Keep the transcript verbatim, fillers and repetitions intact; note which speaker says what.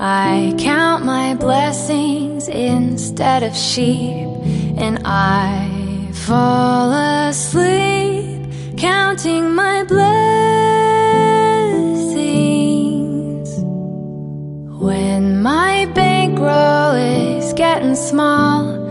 Speaker 1: I count my blessings instead of sheep, and I fall asleep counting my blessings. When my bankroll is getting small